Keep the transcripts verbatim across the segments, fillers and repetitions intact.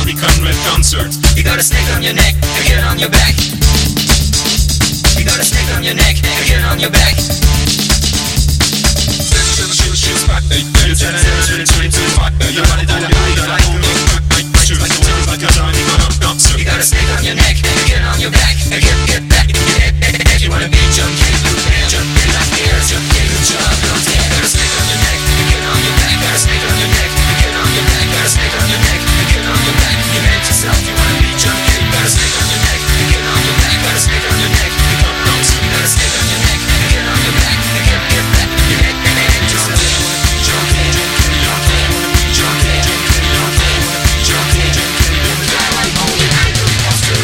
Johnny Conrad concert. You got a snake on your neck, again on your back. You got a snake on your neck, again on your back. You got a snake on your neck, again on your back. Again, get back, get. You wanna be junkie, blue band, junkie, like ears, junkie, good job, don't dare. Got a snake on your neck, again on your back. Got a snake on your neck, again on your back. Got a snake on your neck, again on your back. You hate yourself, you wanna be junkie. Got a snake on your neck, again on your back. Got a snake on your neck, you don't know. You got a snake on your neck, again on your back. Again, get back, you hate, hate yourself. Junkie, junkie, junkie, junkie, junkie, junkie, junkie. I like holy anger monster.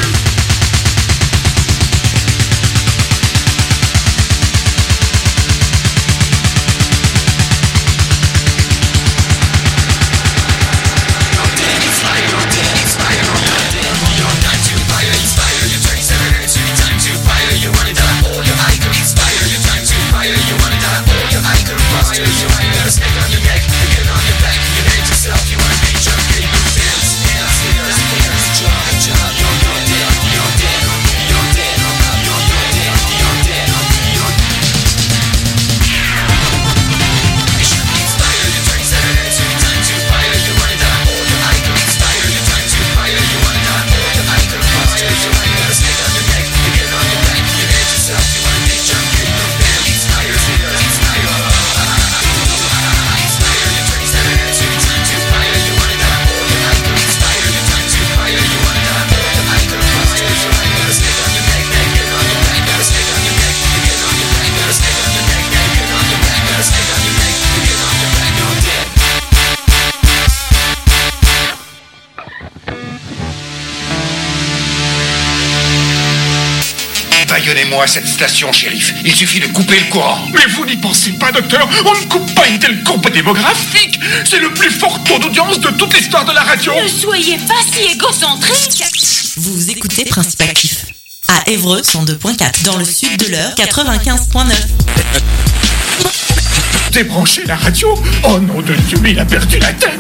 Baillonnez-moi cette station, shérif. Il suffit de couper le courant. Mais vous n'y pensez pas, docteur. On ne coupe pas une telle courbe démographique. C'est le plus fort taux d'audience de toute l'histoire de la radio. Ne soyez pas si égocentrique. Vous écoutez Principe Actif. À Évreux, cent deux point quatre. Dans le sud de l'Eure, quatre-vingt-quinze point neuf. Débranchez la radio. Oh nom de Dieu, mais il a perdu la tête.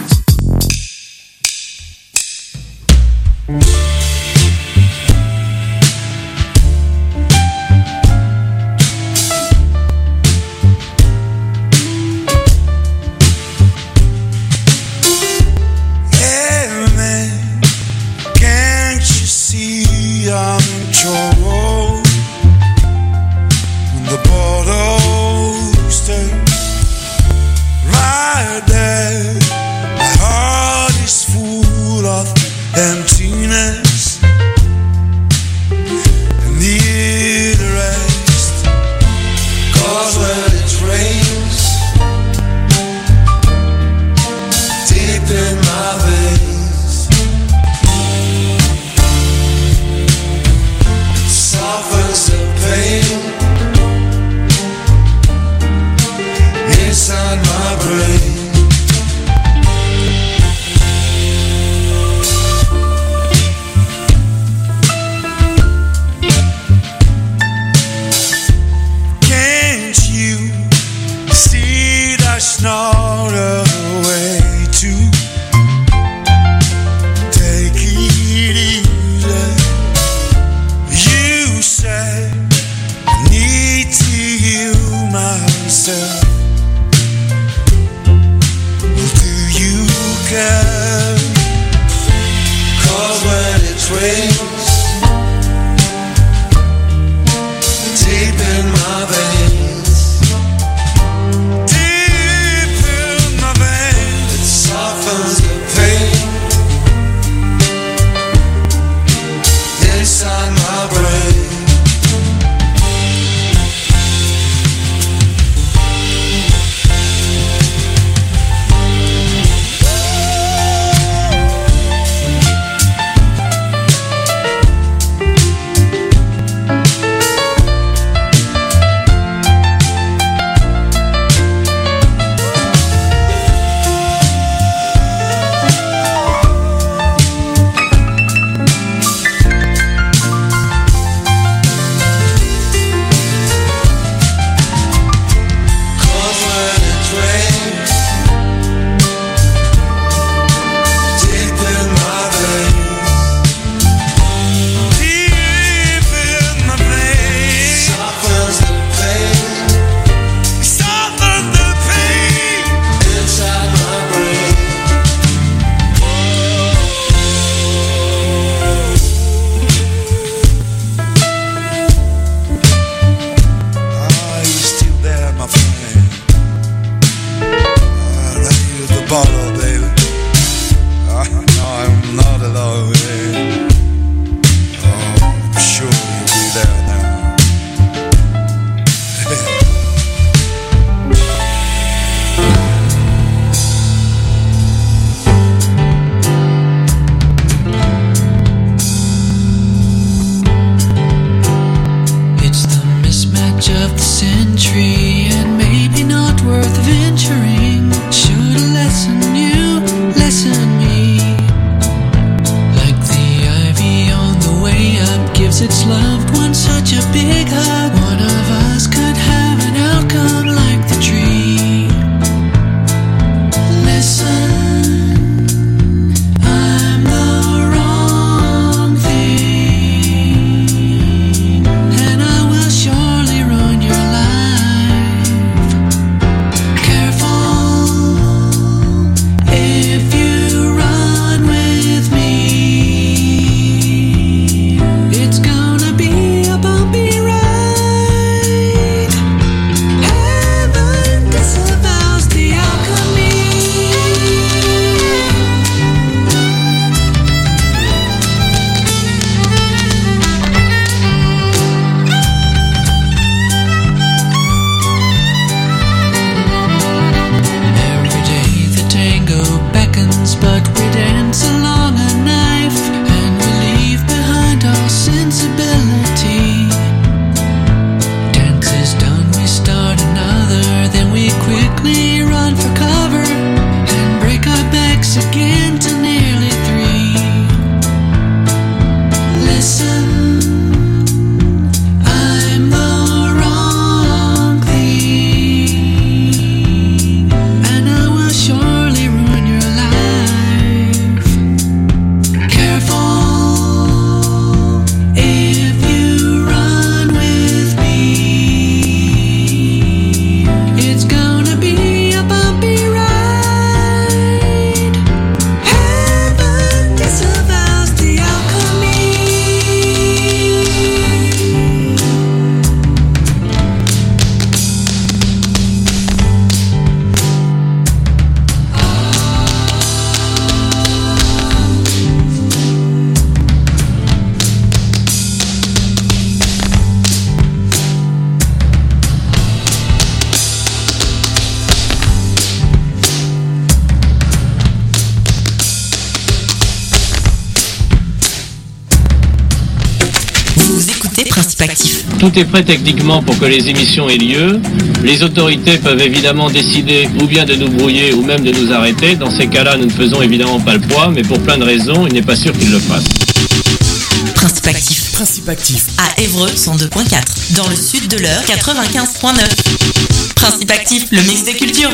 Écoutez Principe Actif. Tout est prêt techniquement pour que les émissions aient lieu. Les autorités peuvent évidemment décider ou bien de nous brouiller ou même de nous arrêter. Dans ces cas-là, nous ne faisons évidemment pas le poids, mais pour plein de raisons, il n'est pas sûr qu'ils le fassent. Principe Actif. Principe Actif. À Évreux cent deux virgule quatre. Dans le sud de l'Eure quatre-vingt-quinze virgule neuf. Principe Actif, le mix des cultures.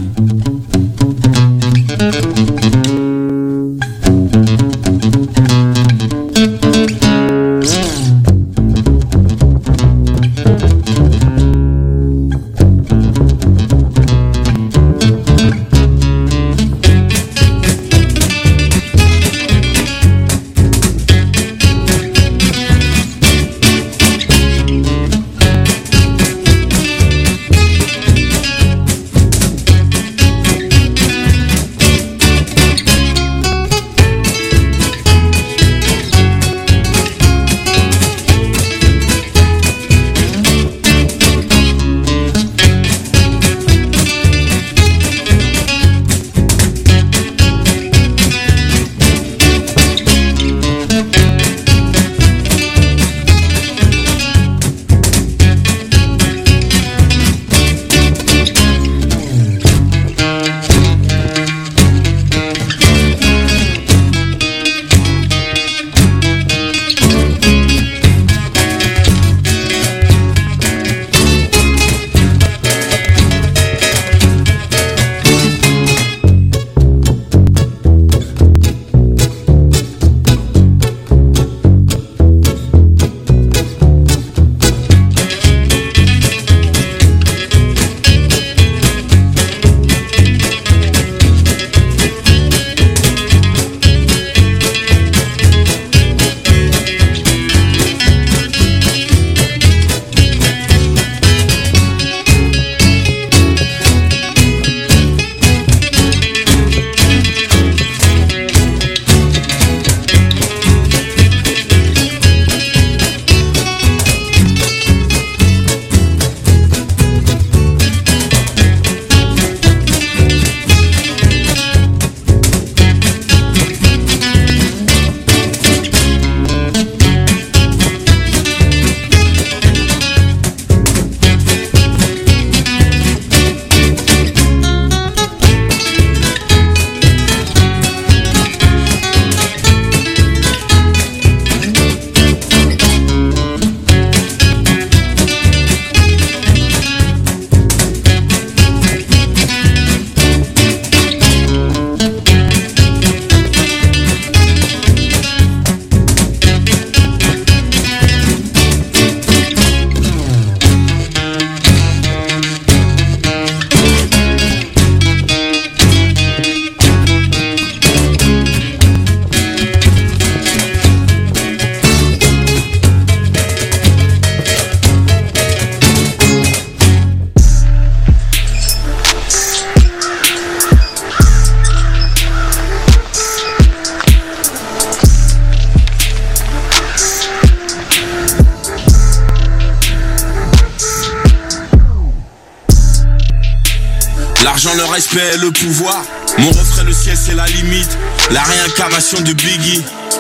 L'argent, le respect, le pouvoir. Mon refrain, le ciel, c'est la limite. La réincarnation de Biggie.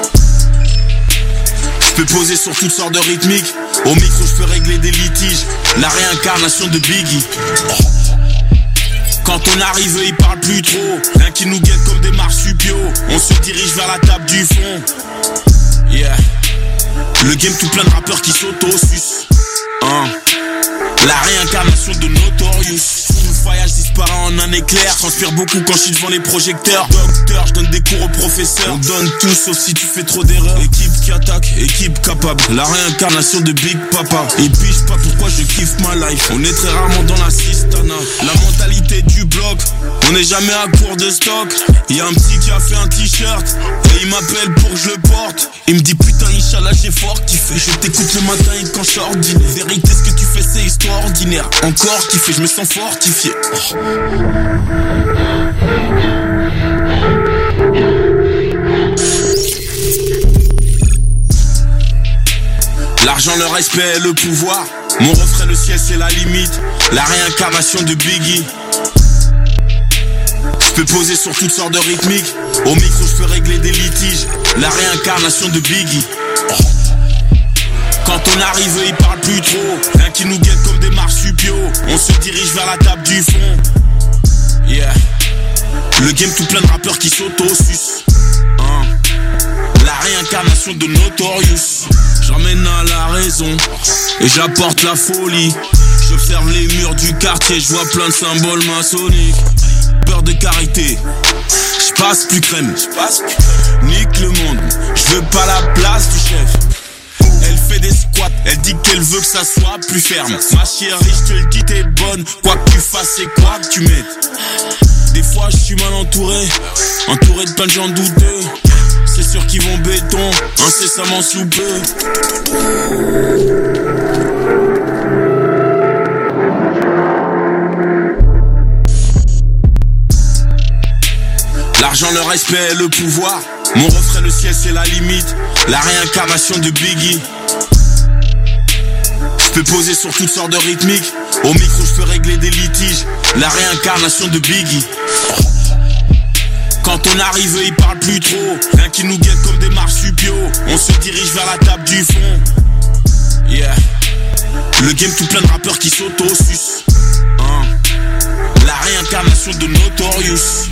Je peux poser sur toutes sortes de rythmiques. Au micro, je peux régler des litiges. La réincarnation de Biggie. Quand on arrive, ils parlent plus trop. Rien qui nous guette comme des marsupiaux. On se dirige vers la table du fond. Yeah. Le game tout plein de rappeurs qui s'auto-sucent. Hein. La réincarnation de Notorious. Tout voyage disparaît en un éclair. Transpire beaucoup quand je suis devant les projecteurs. Docteur, je donne des cours aux professeurs. On donne tout sauf si tu fais trop d'erreurs. Équipe qui attaque, équipe capable. La réincarnation de Big Papa. Et puis je sais pas pourquoi je kiffe ma life. On est très rarement dans la cistana. La mentalité du bloc. On n'est jamais à court de stock. Y'a un petit qui a fait un t-shirt et il m'appelle pour que je le porte. Il me dit putain Inch'Allah j'ai fort kiffé. Je t'écoute le matin et quand je suis ordinaire. Vérité ce que tu fais c'est extraordinaire. Encore kiffé, je me sens fortifié. Oh. L'argent, le respect, le pouvoir. Mon refrain, le ciel c'est la limite. La réincarnation de Biggie. Je peux poser sur toutes sortes de rythmiques. Au micro je peux régler des litiges. La réincarnation de Biggie. Oh. Quand Quand on arrive, ils parlent plus trop. Rien qui nous guette comme des marsupiaux. On se dirige vers la table du fond. Yeah. Le game tout plein de rappeurs qui s'auto-sucent. Hein. La réincarnation de Notorious. J'emmène à la raison et j'apporte la folie. J'observe les murs du quartier, je vois plein de symboles maçonniques. Peur de carité, je passe plus crème. Nique le monde, je veux pas la place du chef. Elle fait des squats, elle dit qu'elle veut que ça soit plus ferme. Ma chérie, je te le dis, t'es bonne. Quoi que tu fasses, c'est quoi que tu mettes. Des fois je suis mal entouré, entouré de plein de gens douteux. C'est sûr qu'ils vont béton, incessamment sous peu. L'argent, le respect et le pouvoir. Mon refrain, le ciel, c'est la limite. La réincarnation de Biggie. Je peux poser sur toutes sortes de rythmiques. Au micro, je peux régler des litiges. La réincarnation de Biggie. Quand on arrive, ils parlent plus trop. Rien qui nous guette comme des marsupiaux. On se dirige vers la table du fond. Yeah. Le game tout plein de rappeurs qui s'auto-sucent. Hein. La réincarnation de Notorious.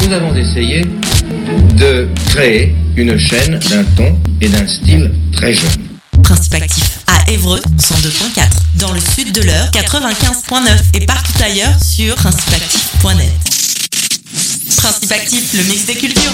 nous avons essayé de créer une chaîne d'un ton et d'un style très jeune. Principe actif à Évreux, cent deux point quatre. Dans le sud de l'Eure, quatre-vingt-quinze point neuf. Et partout ailleurs sur principe actif point net. Principe actif, le mix des cultures.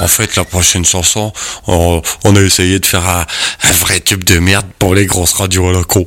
En fait, la prochaine chanson, on, on a essayé de faire un, un vrai tube de merde pour les grosses radios à la con.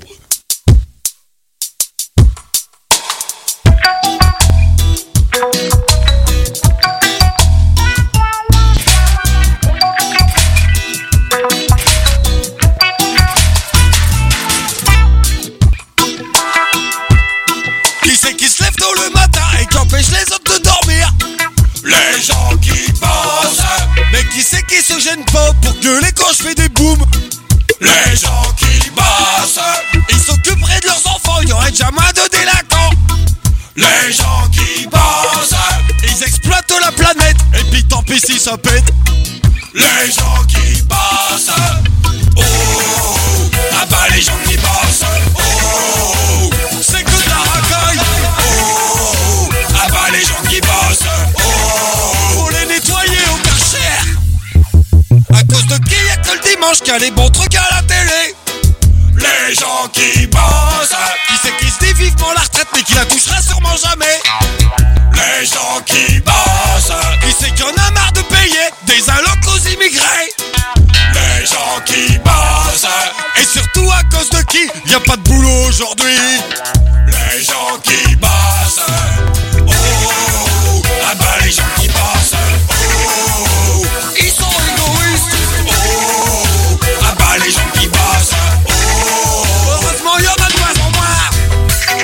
Qui c'est qui se lève tôt le matin et qui empêche les autres de dormir? Les gens qui bossent. Mais qui c'est qui se gêne pas pour gueuler quand je fais des booms? Les gens qui bossent. Ils s'occuperaient de leurs enfants, il y aurait jamais de délinquants. Les gens qui bossent. Ils exploitent la planète et puis tant pis si ça pète. Les gens qui bossent. Oh, ah bah les gens qui bossent. Oh, c'est que de la racaille. Oh, ah bah les gens qui bossent. Oh, faut les nettoyer au Karcher. À cause de qui y'a que le dimanche qu'il y a les bons trucs à la télé? Les gens qui bossent. Qui c'est qui se dit vivement la retraite mais qui la touchera sûrement jamais? Les gens qui bossent. Qui c'est qui en a marre de payer des allocs aux immigrés? Les gens qui bossent. Et surtout à cause de qui y a pas de boulot aujourd'hui? Les gens qui bossent. Oh, ah bah les gens qui bossent. Oh, ils sont égoïstes. Oh, ah bah les gens qui bossent. Oh, heureusement y en a de moins en moins.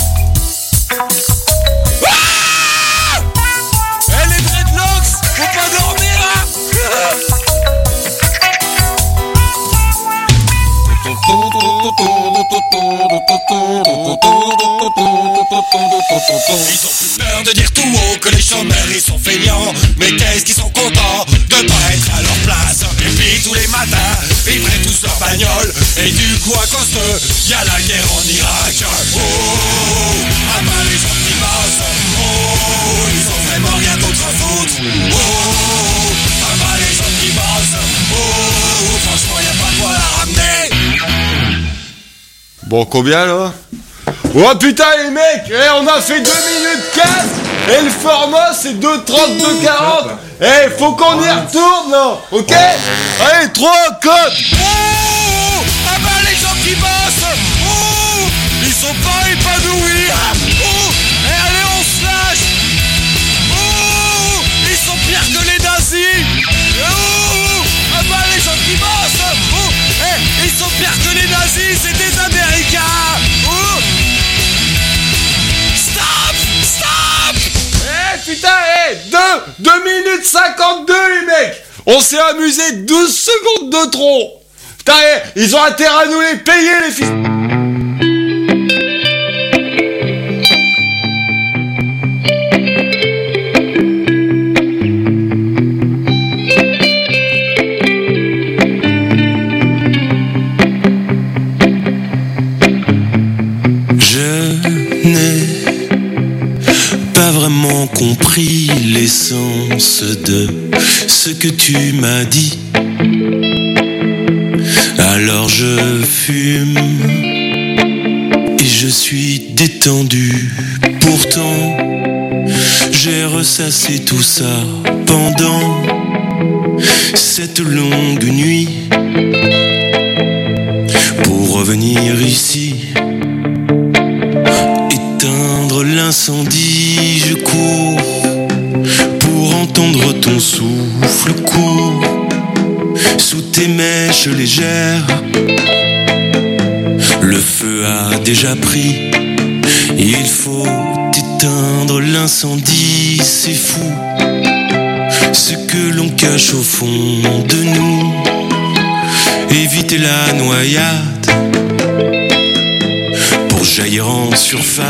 Ah, et les dreadlocks, faut pas dormir hein. Ils ont plus peur de dire tout haut que les chômeurs ils sont feignants. Mais qu'est-ce qu'ils sont contents de pas être à leur place. Et puis tous les matins, ils prennent tous leur bagnole. Et du coup à cause d'eux, y'a la guerre en Irak. Oh, ah bah les gens qui bossent. Oh, ils ont vraiment rien d'autre à foutre. Oh, ah bah les gens qui bossent. Oh, franchement y'a pas de quoi la ramener. Bon, combien là? Oh putain les mecs, eh, on a fait deux minutes quinze et le format c'est deux trente-deux quarante. Eh, faut qu'on y retourne là, ok? Allez, trois, quatre. Oh, ah bah les gens qui bossent. Oh, ils sont pas épanouis. Oh, et allez on se lâche. Oh, ils sont pires que les nazis. Oh, ah bah les gens qui bossent. Oh, eh, ils sont pires que les nazis, c'est des Américains. Oh, stop, stop. Eh putain, eh, deux, deux minutes cinquante-deux les mecs. On s'est amusé douze secondes de trop. Putain, eh, ils ont intérêt à nous les payer les fils. Compris l'essence de ce que tu m'as dit. Alors je fume et je suis détendu. Pourtant j'ai ressassé tout ça pendant cette longue nuit pour revenir ici. L'incendie, je cours pour entendre ton souffle court sous tes mèches légères. Le feu a déjà pris, il faut éteindre l'incendie, c'est fou ce que l'on cache au fond de nous. Éviter la noyade pour jaillir en surface.